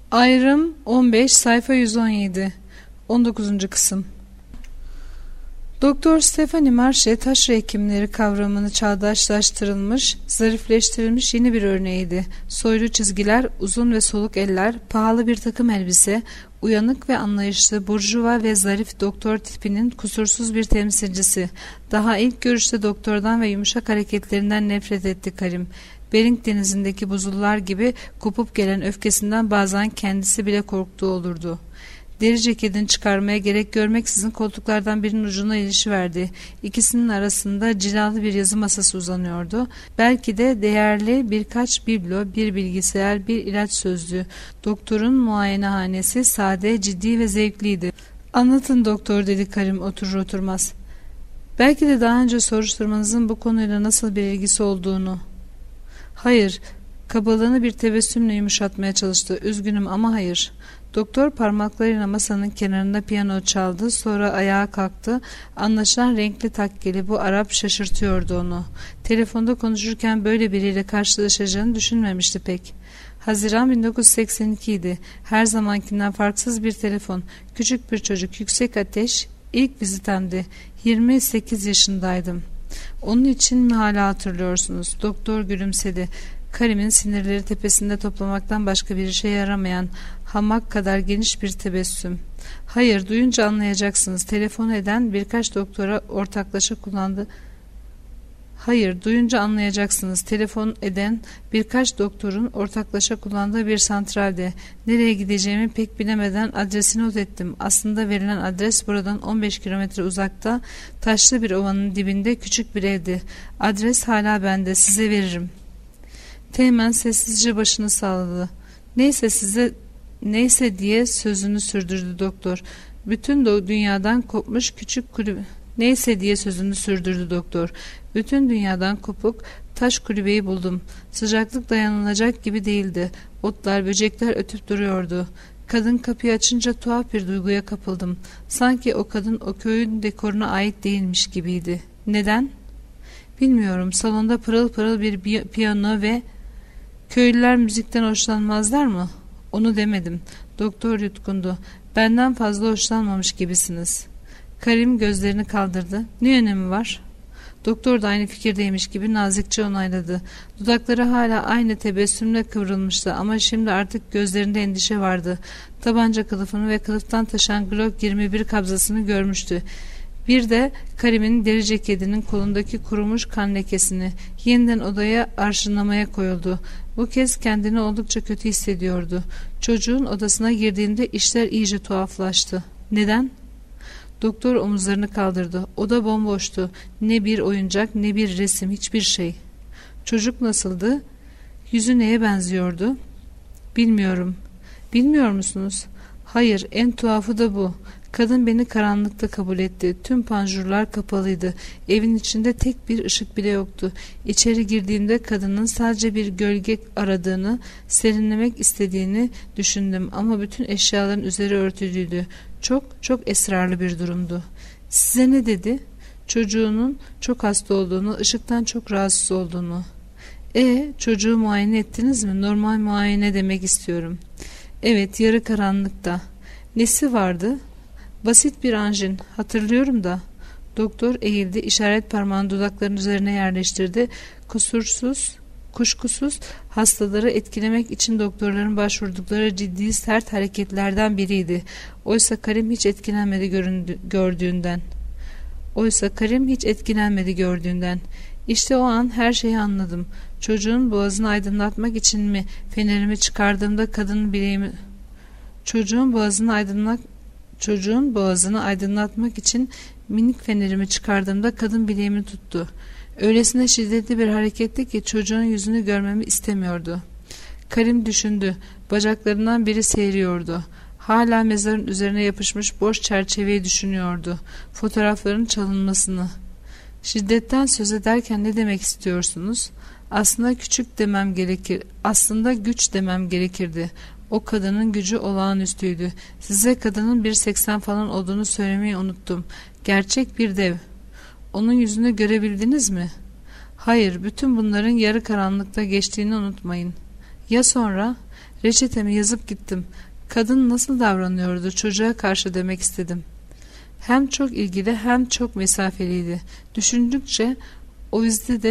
Ayrım 15 sayfa 117 19. kısım. Doktor Stephanie Marche taşra hekimleri kavramını çağdaşlaştırılmış, zarifleştirilmiş yeni bir örneğiydi. Soylu çizgiler, uzun ve soluk eller, pahalı bir takım elbise, uyanık ve anlayışlı, burjuva ve zarif doktor tipinin kusursuz bir temsilcisi. Daha ilk görüşte doktordan ve yumuşak hareketlerinden nefret etti Karim. Bering denizindeki buzullar gibi kopup gelen öfkesinden bazen kendisi bile korktuğu olurdu. Deri ceketini çıkarmaya gerek görmeksizin koltuklardan birinin ucuna ilişiverdi. İkisinin arasında cilalı bir yazı masası uzanıyordu. Belki de değerli birkaç biblo, bir bilgisayar, bir ilaç sözlüğü. Doktorun muayenehanesi sade, ciddi ve zevkliydi. "Anlatın doktor," dedi Karim oturur oturmaz. "Belki de daha önce soruşturmanızın bu konuyla nasıl bir ilgisi olduğunu." "Hayır." Kabalığını bir tebessümle yumuşatmaya çalıştı. "Üzgünüm ama hayır." Doktor parmaklarıyla masanın kenarında piyano çaldı, sonra ayağa kalktı. Anlaşılan renkli takkeli bu Arap şaşırtıyordu onu. Telefonda konuşurken böyle biriyle karşılaşacağını düşünmemişti pek. Haziran 1982 idi. Her zamankinden farksız bir telefon. Küçük bir çocuk, yüksek ateş. İlk vizitemdi. 28 yaşındaydım. "Onun için mi hala hatırlıyorsunuz?" Doktor gülümsedi. Karim'in sinirleri tepesinde toplamaktan başka bir işe yaramayan, hamak kadar geniş bir tebessüm. "Hayır, duyunca anlayacaksınız. Telefon eden birkaç doktora ortaklaşa kullandı. Hayır, duyunca anlayacaksınız. Telefon eden birkaç doktorun ortaklaşa kullandığı bir santralde. Nereye gideceğimi pek bilemeden adresi not ettim. Aslında verilen adres buradan 15 kilometre uzakta, taşlı bir ovanın dibinde küçük bir evdi. Adres hala bende, size veririm." Teğmen sessizce başını salladı. Neyse diye sözünü sürdürdü doktor. Bütün dünyadan kopmuş küçük kulübe. Neyse diye sözünü sürdürdü doktor. "Bütün dünyadan kopuk taş kulübeyi buldum. Sıcaklık dayanılacak gibi değildi. Otlar, böcekler ötüp duruyordu. Kadın kapıyı açınca tuhaf bir duyguya kapıldım. Sanki o kadın o köyün dekoruna ait değilmiş gibiydi. Neden? Bilmiyorum. Salonda pırıl pırıl bir piyano ve... Köylüler müzikten hoşlanmazlar mı?" "Onu demedim." Doktor yutkundu. "Benden fazla hoşlanmamış gibisiniz." Karim gözlerini kaldırdı. "Ne önemi var?" Doktor da aynı fikirdeymiş gibi nazikçe onayladı. Dudakları hala aynı tebessümle kıvrılmıştı ama şimdi artık gözlerinde endişe vardı. Tabanca kılıfını ve kılıftan taşan Glock 21 kabzasını görmüştü. Bir de Karim'in deri ceketinin kolundaki kurumuş kan lekesini. Yeniden odaya arşınlamaya koyuldu. Bu kez kendini oldukça kötü hissediyordu. Çocuğun odasına girdiğinde işler iyice tuhaflaştı. "Neden?" Doktor omuzlarını kaldırdı. Oda bomboştu. Ne bir oyuncak, ne bir resim, hiçbir şey. "Çocuk nasıldı? Yüzü neye benziyordu?" "Bilmiyorum." "Bilmiyor musunuz?" "Hayır, en tuhafı da bu. Kadın beni karanlıkta kabul etti. Tüm panjurlar kapalıydı. Evin içinde tek bir ışık bile yoktu. İçeri girdiğimde kadının sadece bir gölge aradığını, serinlemek istediğini düşündüm ama bütün eşyaların üzeri örtülüydü. Çok çok esrarlı bir durumdu." "Size ne dedi?" "Çocuğunun çok hasta olduğunu, ışıktan çok rahatsız olduğunu." Çocuğu muayene ettiniz mi? Normal muayene demek istiyorum." "Evet, yarı karanlıkta." "Nesi vardı?" "Basit bir anjin. Hatırlıyorum da." Doktor eğildi, işaret parmağını dudaklarının üzerine yerleştirdi. Kuşkusuz hastaları etkilemek için doktorların başvurdukları ciddi sert hareketlerden biriydi. Oysa Karim hiç etkilenmedi gördüğünden. İşte o an her şeyi anladım. Çocuğun boğazını aydınlatmak için mi fenerimi çıkardığımda kadının bileğimi... Çocuğun boğazını aydınlatmak için minik fenerimi çıkardığımda kadın bileğimi tuttu. Öylesine şiddetli bir hareketti ki çocuğun yüzünü görmemi istemiyordu. Karim düşündü. Bacaklarından biri seyiriyordu. Hala mezarın üzerine yapışmış boş çerçeveyi düşünüyordu. Fotoğrafların çalınmasını. "Şiddetten söz ederken ne demek istiyorsunuz?" Aslında güç demem gerekirdi. O kadının gücü olağanüstüydü. Size kadının 1.80 falan olduğunu söylemeyi unuttum. Gerçek bir dev. Onun yüzünü görebildiniz mi? Hayır, bütün bunların yarı karanlıkta geçtiğini unutmayın. Ya sonra? Reçetemi yazıp gittim. Kadın nasıl davranıyordu çocuğa karşı demek istedim. Hem çok ilgili hem çok mesafeliydi. Düşündükçe o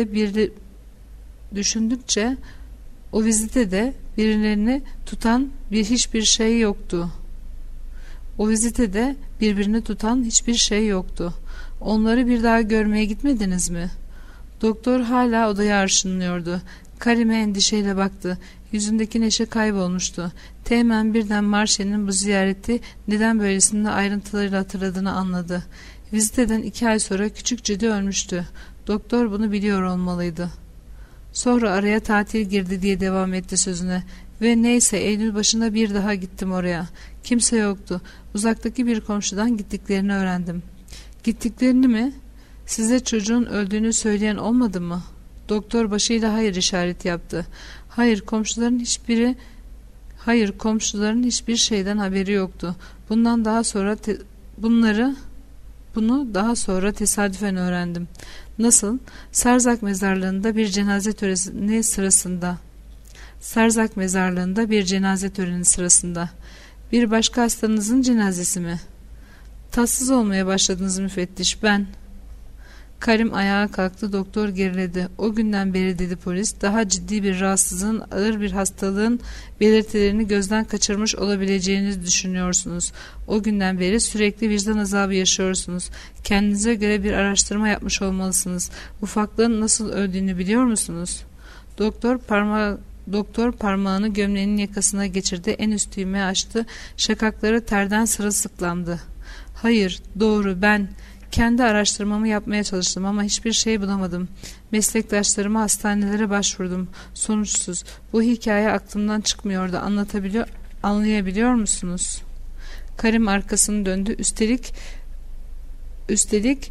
vizite de birilerini tutan hiçbir şey yoktu. O vizitede birbirini tutan hiçbir şey yoktu. Onları bir daha görmeye gitmediniz mi? Doktor hala odaya arşınlıyordu. Karim'e endişeyle baktı. Yüzündeki neşe kaybolmuştu. Teğmen birden Marşe'nin bu ziyareti neden böylesine ayrıntılarıyla hatırladığını anladı. Viziteden 2 ay sonra küçük Cüdi ölmüştü. Doktor bunu biliyor olmalıydı. Sonra araya tatil girdi diye devam etti sözüne. Ve neyse Eylül başında bir daha gittim oraya. Kimse yoktu. Uzaktaki bir komşudan gittiklerini öğrendim. Gittiklerini mi? Size çocuğun öldüğünü söyleyen olmadı mı? Doktor başıyla hayır işareti yaptı. Hayır, komşuların hiçbir şeyden haberi yoktu. Bunu daha sonra tesadüfen öğrendim. Nasıl? Sarzak mezarlığında bir cenaze töreni sırasında. Bir başka hastanızın cenazesi mi? Tatsız olmaya başladınız müfettiş, ben. Karim ayağa kalktı, doktor geriledi. O günden beri, dedi polis, daha ciddi bir rahatsızlığın, ağır bir hastalığın belirtilerini gözden kaçırmış olabileceğinizi düşünüyorsunuz. O günden beri sürekli vicdan azabı yaşıyorsunuz. Kendinize göre bir araştırma yapmış olmalısınız. Ufaklığın nasıl öldüğünü biliyor musunuz? Doktor parmağını gömleğinin yakasına geçirdi, en üst düğmeyi açtı, şakakları terden sırılsıklamdı. Hayır, doğru, ben kendi araştırmamı yapmaya çalıştım ama hiçbir şey bulamadım. Meslektaşlarıma, hastanelere başvurdum. Sonuçsuz. Bu hikaye aklımdan çıkmıyordu. Anlayabiliyor musunuz? Karim arkasını döndü. Üstelik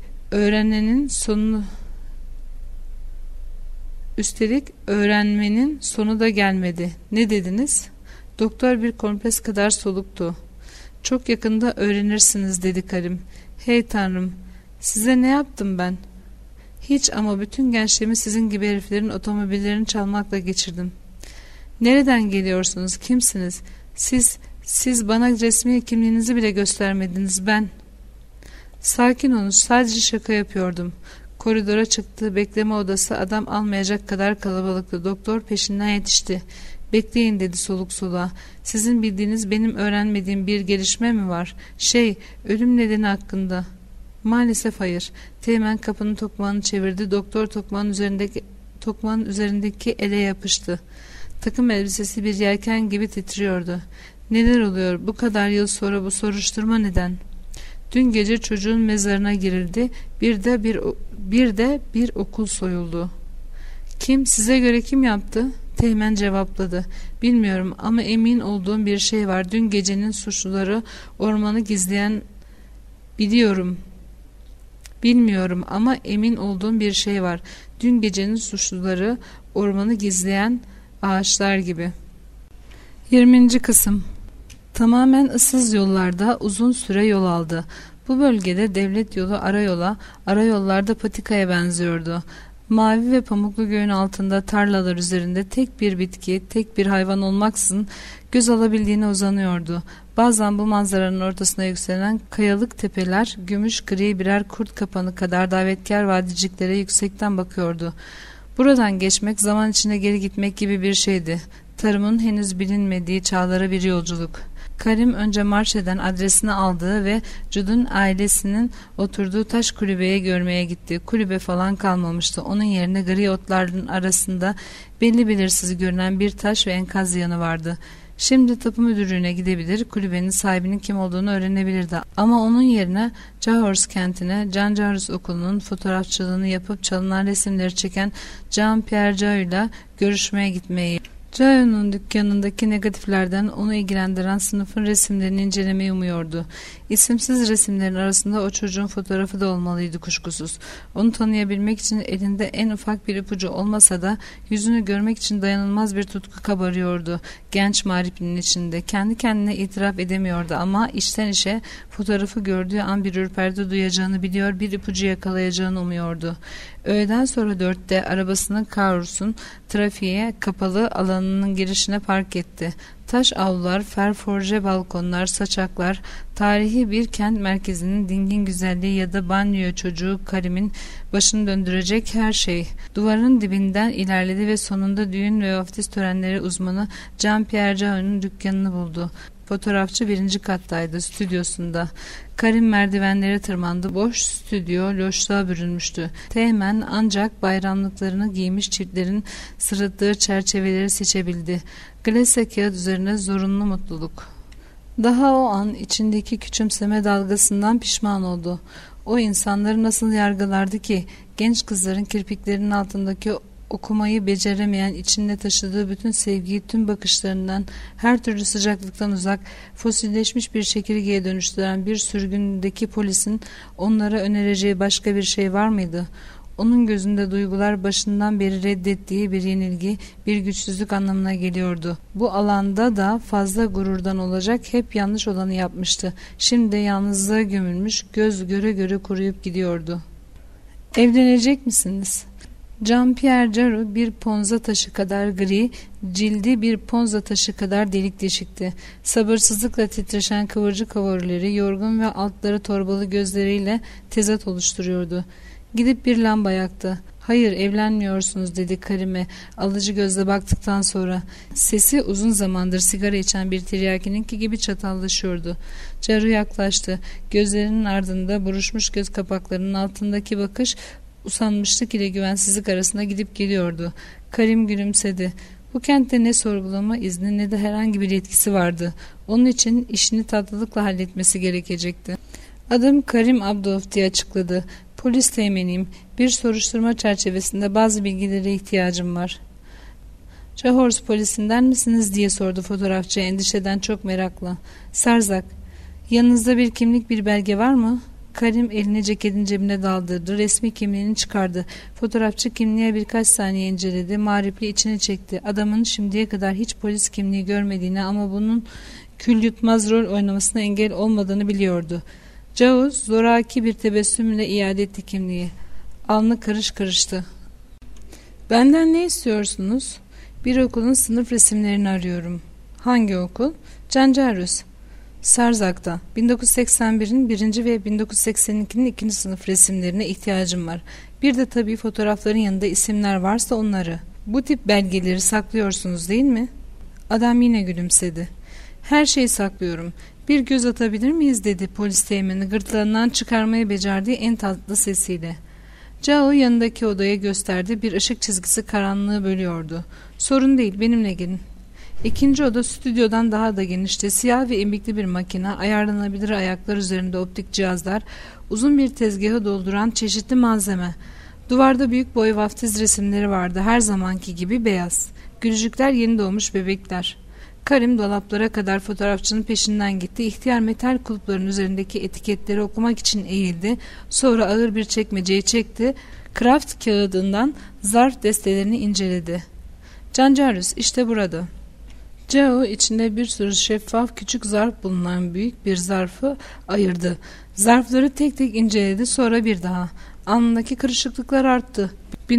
öğrenmenin sonu da gelmedi. Ne dediniz? Doktor bir kompres kadar soluktu. Çok yakında öğrenirsiniz, dedi Karim. Hey Tanrım, size ne yaptım ben? Hiç, ama bütün gençliğimi sizin gibi heriflerin otomobillerini çalmakla geçirdim. Nereden geliyorsunuz? Kimsiniz? Siz bana resmi kimliğinizi bile göstermediniz. Ben. Sakin olun, sadece şaka yapıyordum. Koridora çıktı. Bekleme odası adam almayacak kadar kalabalıktı. Doktor peşinden yetişti. Bekleyin, dedi soluk soluğa. Sizin bildiğiniz, benim öğrenmediğim bir gelişme mi var? Ölüm nedeni hakkında. Maalesef hayır. Teğmen kapının tokmağını çevirdi. Doktor tokmağın üzerindeki ele yapıştı. Takım elbisesi bir yelken gibi titriyordu. Neler oluyor? Bu kadar yıl sonra bu soruşturma neden? Dün gece çocuğun mezarına girildi. Bir de bir okul soyuldu. Kim? Size göre kim yaptı? Teğmen cevapladı. Bilmiyorum ama emin olduğum bir şey var. Dün gecenin suçluları ormanı gizleyen... Bilmiyorum ama emin olduğum bir şey var. Dün gecenin suçluları ormanı gizleyen ağaçlar gibi. 20. kısım. Tamamen ıssız yollarda uzun süre yol aldı. Bu bölgede devlet yolu arayollarda patikaya benziyordu. Mavi ve pamuklu göğün altında, tarlalar üzerinde tek bir bitki, tek bir hayvan olmaksızın göz alabildiğine uzanıyordu. Bazen bu manzaranın ortasına yükselen kayalık tepeler, gümüş gri birer kurt kapanı kadar davetkar vadiciklere yüksekten bakıyordu. Buradan geçmek, zaman içinde geri gitmek gibi bir şeydi. Tarımın henüz bilinmediği çağlara bir yolculuk. Karim önce Marşe'den adresini aldığı ve Jude'un ailesinin oturduğu taş kulübeye görmeye gitti. Kulübe falan kalmamıştı. Onun yerine gri otların arasında belli belirsiz görünen bir taş ve enkaz yanı vardı. Şimdi tapu müdürlüğüne gidebilir, kulübenin sahibinin kim olduğunu öğrenebilirdi. Ama onun yerine Cahors kentine, Can Cahors okulunun fotoğrafçılığını yapıp çalınan resimleri çeken Jean-Pierre Jayot'la görüşmeye gitmeyi. Jayot'un dükkanındaki negatiflerden onu ilgilendiren sınıfın resimlerini incelemeyi umuyordu. İsimsiz resimlerin arasında o çocuğun fotoğrafı da olmalıydı kuşkusuz. Onu tanıyabilmek için elinde en ufak bir ipucu olmasa da yüzünü görmek için dayanılmaz bir tutku kabarıyordu. Genç Marip'in içinde kendi kendine itiraf edemiyordu ama içten içe fotoğrafı gördüğü an bir ürperti duyacağını biliyor, bir ipucu yakalayacağını umuyordu. Öğleden sonra 4'te arabasını Carours'un trafiğe kapalı alanının girişine park etti. Taş avlular, ferforje balkonlar, saçaklar, tarihi bir kent merkezinin dingin güzelliği ya da banyo çocuğu Karim'in başını döndürecek her şey. Duvarın dibinden ilerledi ve sonunda düğün ve vaftiz törenleri uzmanı Jean-Pierre Jaho'nun dükkanını buldu. Fotoğrafçı 1. kattaydı, stüdyosunda. Karim merdivenlere tırmandı. Boş stüdyo loşluğa bürünmüştü. Teğmen ancak bayramlıklarını giymiş çiftlerin sırıttığı çerçeveleri seçebildi. Glase kağıt üzerine zorunlu mutluluk. Daha o an içindeki küçümseme dalgasından pişman oldu. O insanları nasıl yargılardı ki? Genç kızların kirpiklerinin altındaki okumayı beceremeyen, içinde taşıdığı bütün sevgiyi tüm bakışlarından, her türlü sıcaklıktan uzak, fosilleşmiş bir çekirgeye dönüştüren bir sürgündeki polisin onlara önereceği başka bir şey var mıydı? Onun gözünde duygular başından beri reddettiği bir yenilgi, bir güçsüzlük anlamına geliyordu. Bu alanda da fazla gururdan olacak, hep yanlış olanı yapmıştı. Şimdi de yalnızlığa gömülmüş, göz göre göre kuruyup gidiyordu. Evlenecek misiniz? Jean-Pierre Jarreau bir ponza taşı kadar gri, cildi bir ponza taşı kadar delik deşikti. Sabırsızlıkla titreşen kıvırcık favorileri, yorgun ve altları torbalı gözleriyle tezat oluşturuyordu. Gidip bir lamba yaktı. "Hayır, evlenmiyorsunuz," dedi Karim'e alıcı gözle baktıktan sonra. Sesi uzun zamandır sigara içen bir tiryakininki gibi çatallaşıyordu. Jarreau yaklaştı. Gözlerinin ardında buruşmuş göz kapaklarının altındaki bakış usanmışlık ile güvensizlik arasında gidip geliyordu. Karim gülümsedi. Bu kentte ne sorgulama izni ne de herhangi bir yetkisi vardı. Onun için işini tatlılıkla halletmesi gerekecekti. "Adım Karim Abdov," diye açıkladı. "Polis teğmeniyim. Bir soruşturma çerçevesinde bazı bilgilere ihtiyacım var." "Cahors polisinden misiniz?" diye sordu fotoğrafçı endişeden çok merakla. "Sarzak. Yanınızda bir kimlik, bir belge var mı?" Karim elini ceketin cebine daldırdı. Resmi kimliğini çıkardı. Fotoğrafçı kimliğe birkaç saniye inceledi. Mağripli içine çekti. Adamın şimdiye kadar hiç polis kimliği görmediğini ama bunun kül yutmaz rol oynamasına engel olmadığını biliyordu. Jauz zoraki bir tebessümle iade etti kimliği. Alnı karış karıştı. "Benden ne istiyorsunuz?" "Bir okulun sınıf resimlerini arıyorum." "Hangi okul?" "Cancarus. Sarzak'ta. 1981'in 1. ve 1982'nin 2. sınıf resimlerine ihtiyacım var. Bir de tabii fotoğrafların yanında isimler varsa onları." "Bu tip belgeleri saklıyorsunuz değil mi?" Adam yine gülümsedi. "Her şeyi saklıyorum. Bir göz atabilir miyiz?" dedi polis teğmeni gırtlağından çıkarmayı becerdiği en tatlı sesiyle. Cao yanındaki odaya gösterdi. Bir ışık çizgisi karanlığı bölüyordu. "Sorun değil, benimle gelin." İkinci oda stüdyodan daha da genişti. Siyah ve imbikli bir makine, ayarlanabilir ayaklar üzerinde optik cihazlar, uzun bir tezgahı dolduran çeşitli malzeme. Duvarda büyük boy vaftiz resimleri vardı. Her zamanki gibi beyaz. Gülücükler, yeni doğmuş bebekler. Karim dolaplara kadar fotoğrafçının peşinden gitti. İhtiyar metal kulpların üzerindeki etiketleri okumak için eğildi. Sonra ağır bir çekmeceyi çekti. Kraft kağıdından zarf destelerini inceledi. "Cancarus, işte burada." Cao içinde bir sürü şeffaf küçük zarf bulunan büyük bir zarfı ayırdı. Zarfları tek tek inceledi, sonra bir daha. Alnındaki kırışıklıklar arttı.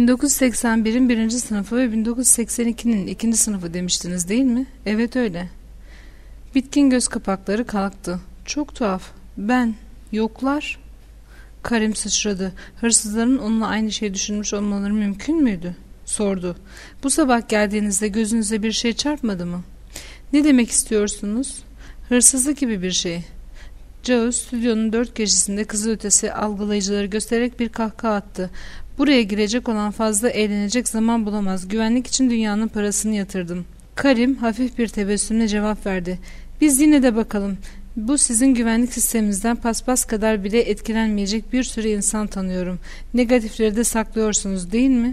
1981'in 1. sınıfı ve 1982'nin 2. sınıfı demiştiniz değil mi? "Evet öyle." Bitkin göz kapakları kalktı. "Çok tuhaf. Ben. Yoklar." Karim sıçradı. Hırsızların onunla aynı şey düşünmüş olmaları mümkün müydü? Sordu. "Bu sabah geldiğinizde gözünüze bir şey çarpmadı mı?" "Ne demek istiyorsunuz?" "Hırsızlık gibi bir şey." Cao stüdyonun 4 köşesinde kızılötesi algılayıcıları göstererek bir kahkaha attı. "Buraya girecek olan fazla eğlenecek zaman bulamaz. Güvenlik için dünyanın parasını yatırdım." Karim hafif bir tebessümle cevap verdi. "Biz yine de bakalım. Bu sizin güvenlik sisteminizden paspas kadar bile etkilenmeyecek bir sürü insan tanıyorum. Negatifleri de saklıyorsunuz değil mi?"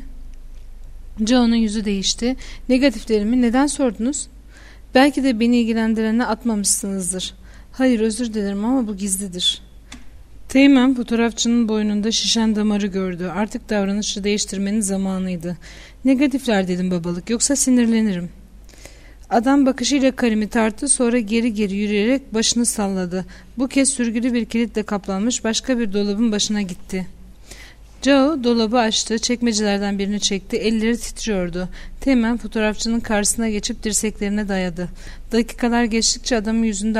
Cao'nun yüzü değişti. "Negatiflerimi neden sordunuz?" "Belki de beni ilgilendirene atmamışsınızdır." "Hayır, özür dilerim ama bu gizlidir." Teğmen fotoğrafçının boynunda şişen damarı gördü. Artık davranışı değiştirmenin zamanıydı. "Negatifler dedim babalık, yoksa sinirlenirim." Adam bakışıyla Karim'i tarttı, sonra geri geri yürüyerek başını salladı. Bu kez sürgülü bir kilitle kaplanmış başka bir dolabın başına gitti. Joe dolabı açtı, çekmecelerden birini çekti, elleri titriyordu. Teğmen fotoğrafçının karşısına geçip dirseklerine dayadı. Dakikalar geçtikçe adamın yüzünde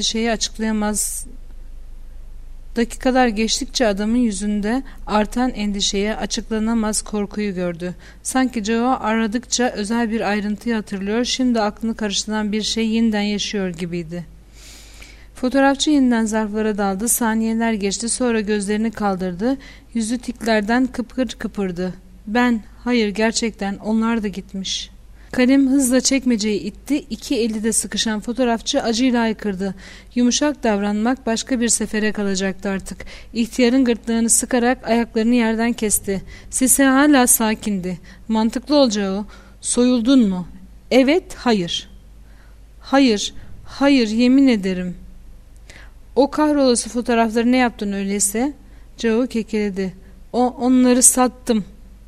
artan endişeyi, açıklanamaz korkuyu gördü. Sanki Joe aradıkça özel bir ayrıntıyı hatırlıyor, şimdi aklını karıştıran bir şey yeniden yaşıyor gibiydi. Fotoğrafçı yeniden zarflara daldı, saniyeler geçti, sonra gözlerini kaldırdı, yüzü tiklerden kıpkır kıpırdı. Hayır gerçekten onlar da gitmiş. Kalem hızla çekmeceyi itti, iki eli de sıkışan fotoğrafçı acıyla haykırdı. Yumuşak davranmak başka bir sefere kalacaktı artık. İhtiyarın gırtlağını sıkarak ayaklarını yerden kesti. Sesi hala sakindi. Mantıklı olacağı, soyuldun mu? Evet, hayır. Hayır, yemin ederim. O kahrolası fotoğrafları ne yaptın öyleyse? Joe kekeledi. Onları sattım.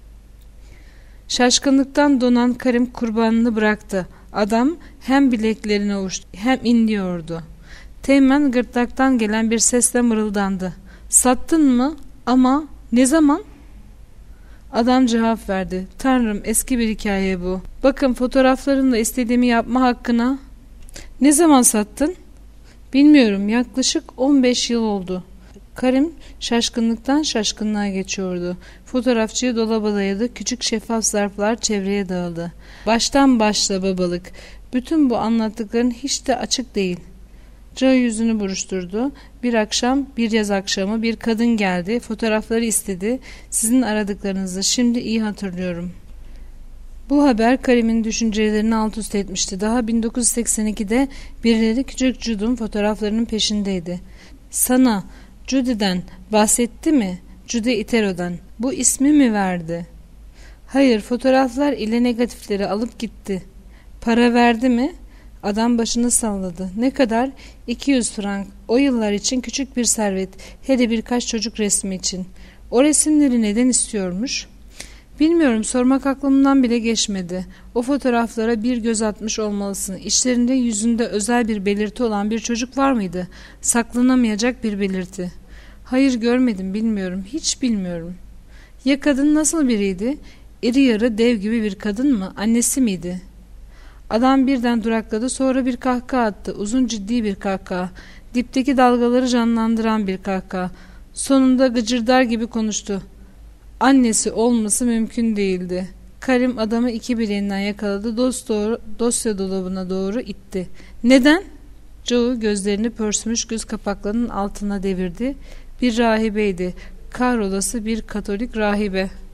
Şaşkınlıktan donan Karim kurbanını bıraktı. Adam hem bileklerine uçtu hem inliyordu. Teğmen gırtlaktan gelen bir sesle mırıldandı. Sattın mı? Ama ne zaman? Adam cevap verdi. Tanrım, eski bir hikaye bu. Bakın fotoğraflarımla istediğimi yapma hakkına. Ne zaman sattın? Bilmiyorum, yaklaşık 15 yıl oldu. Karim şaşkınlıktan şaşkınlığa geçiyordu. Fotoğrafçıyı dolaba dayadı, küçük şeffaf zarflar çevreye dağıldı. Baştan başla babalık. Bütün bu anlattıkların hiç de açık değil. Joe yüzünü buruşturdu. Bir yaz akşamı bir kadın geldi, fotoğrafları istedi. Sizin aradıklarınızı şimdi iyi hatırlıyorum. Bu haber Karim'in düşüncelerini alt üst etmişti. Daha 1982'de birileri küçük Jude'un fotoğraflarının peşindeydi. Sana Judy'den bahsetti mi? Judy Itero'dan. Bu ismi mi verdi? Hayır, fotoğraflar ile negatifleri alıp gitti. Para verdi mi? Adam başını salladı. Ne kadar? 200 frank. O yıllar için küçük bir servet. Hele birkaç çocuk resmi için. O resimleri neden istiyormuş? Bilmiyorum, sormak aklımdan bile geçmedi. O fotoğraflara bir göz atmış olmalısın. İçlerinde yüzünde özel bir belirti olan bir çocuk var mıydı? Saklanamayacak bir belirti. Hayır, görmedim, bilmiyorum. Hiç bilmiyorum. Ya kadın nasıl biriydi? İri yarı dev gibi bir kadın mı? Annesi miydi? Adam birden durakladı, sonra bir kahkaha attı. Uzun, ciddi bir kahkaha. Dipteki dalgaları canlandıran bir kahkaha. Sonunda gıcırdar gibi konuştu. Annesi olması mümkün değildi. Karim adamı iki bileğinden yakaladı, dosya dolabına doğru itti. Neden? Joe gözlerini pörsümüş göz kapaklarının altına devirdi. Bir rahibeydi. Kahrolası bir Katolik rahibe.